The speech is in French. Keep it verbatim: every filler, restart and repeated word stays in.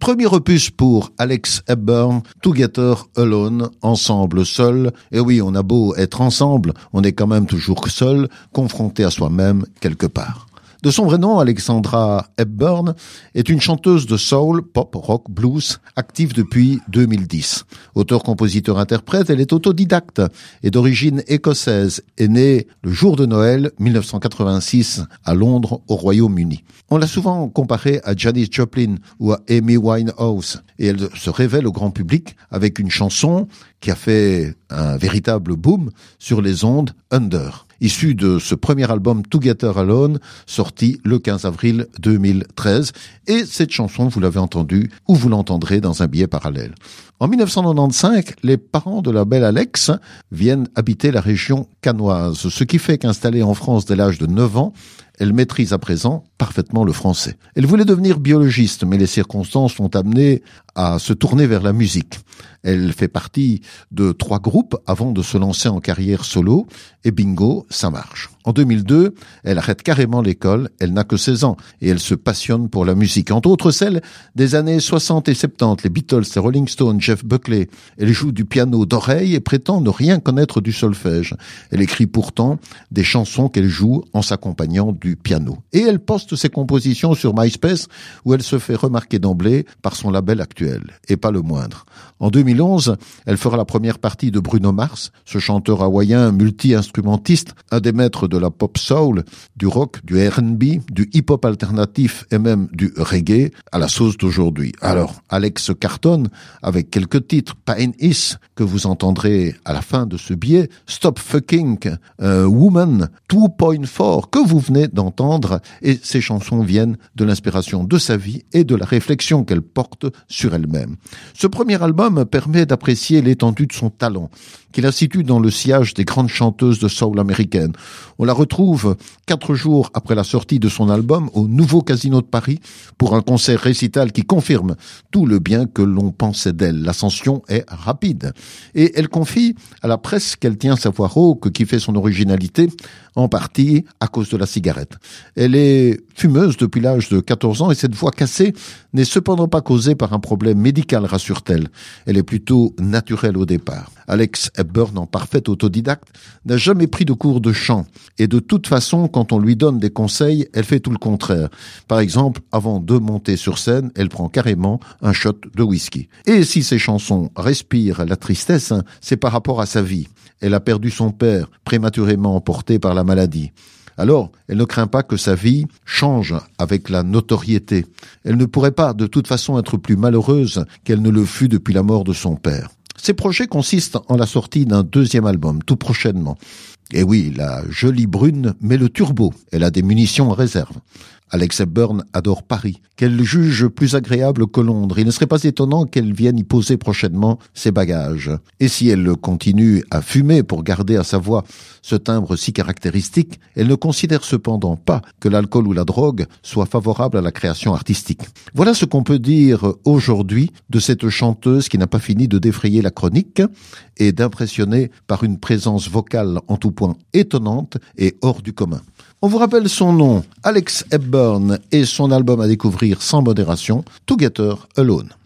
Premier opus pour Alex Hepburn, Together Alone, ensemble seul. Et oui, on a beau être ensemble, on est quand même toujours seul, confronté à soi-même quelque part. De son vrai nom, Alexandra Hepburn est une chanteuse de soul, pop, rock, blues, active depuis deux mille dix. Auteur, compositeur, interprète, elle est autodidacte et d'origine écossaise, est née le jour de Noël mille neuf cent quatre-vingt-six à Londres, au Royaume-Uni. On l'a souvent comparée à Janis Joplin ou à Amy Winehouse et elle se révèle au grand public avec une chanson qui a fait un véritable boom sur les ondes, Under. Issu de ce premier album Together Alone, sorti le quinze avril deux mille treize. Et cette chanson, vous l'avez entendue, ou vous l'entendrez dans un billet parallèle. En mille neuf cent quatre-vingt-quinze, les parents de la belle Alex viennent habiter la région cannoise, ce qui fait qu'installée en France dès l'âge de neuf ans, elle maîtrise à présent parfaitement le français. Elle voulait devenir biologiste, mais les circonstances l'ont amenée à se tourner vers la musique. Elle fait partie de trois groupes avant de se lancer en carrière solo, et bingo, ça marche. En deux mille deux, elle arrête carrément l'école, elle n'a que seize ans, et elle se passionne pour la musique. Entre autres celles des années soixante et soixante-dix, les Beatles, les Rolling Stones, Jeff Buckley. Elle joue du piano d'oreille et prétend ne rien connaître du solfège. Elle écrit pourtant des chansons qu'elle joue en s'accompagnant du piano. Et elle poste ses compositions sur MySpace, où elle se fait remarquer d'emblée par son label actuel, et pas le moindre. En deux mille onze, elle fera la première partie de Bruno Mars, ce chanteur hawaïen multi-instrumentiste, un des maîtres de la pop soul, du rock, du R and B, du hip-hop alternatif et même du reggae à la sauce d'aujourd'hui. Alors, Alex cartonne avec quelques titres, Pain Is, que vous entendrez à la fin de ce billet, Stop Fucking euh, Woman, deux point quatre, que vous venez d'entendre, et ces chansons viennent de l'inspiration de sa vie et de la réflexion qu'elle porte sur elle-même. Ce premier album permet d'apprécier l'étendue de son talent, qu'il institue dans le sillage des grandes chanteuses de soul américaines. On la retrouve quatre jours après la sortie de son album au Nouveau Casino de Paris pour un concert récital qui confirme tout le bien que l'on pensait d'elle. L'ascension est rapide. Et elle confie à la presse qu'elle tient sa voix rauque qui fait son originalité, en partie à cause de la cigarette. Elle est fumeuse depuis l'âge de quatorze ans et cette voix cassée n'est cependant pas causée par un problème médical, rassure-t-elle. Elle est plutôt naturelle au départ. Alex Hepburn, en parfait autodidacte, n'a jamais pris de cours de chant. Et de toute façon, quand on lui donne des conseils, elle fait tout le contraire. Par exemple, avant de monter sur scène, elle prend carrément un shot de whisky. Et si ses chansons respirent la tristesse, c'est par rapport à sa vie. Elle a perdu son père, prématurément emporté par la maladie. Alors, elle ne craint pas que sa vie change avec la notoriété. Elle ne pourrait pas, de toute façon, être plus malheureuse qu'elle ne le fut depuis la mort de son père. Ses projets consistent en la sortie d'un deuxième album, tout prochainement. Et oui, la jolie brune met le turbo. Elle a des munitions en réserve. Alex Hepburn adore Paris, qu'elle juge plus agréable que Londres. Il ne serait pas étonnant qu'elle vienne y poser prochainement ses bagages. Et si elle continue à fumer pour garder à sa voix ce timbre si caractéristique, elle ne considère cependant pas que l'alcool ou la drogue soit favorable à la création artistique. Voilà ce qu'on peut dire aujourd'hui de cette chanteuse qui n'a pas fini de défrayer la chronique et d'impressionner par une présence vocale en tout point étonnante et hors du commun. On vous rappelle son nom, Alex Hepburn, et son album à découvrir sans modération, Together Alone.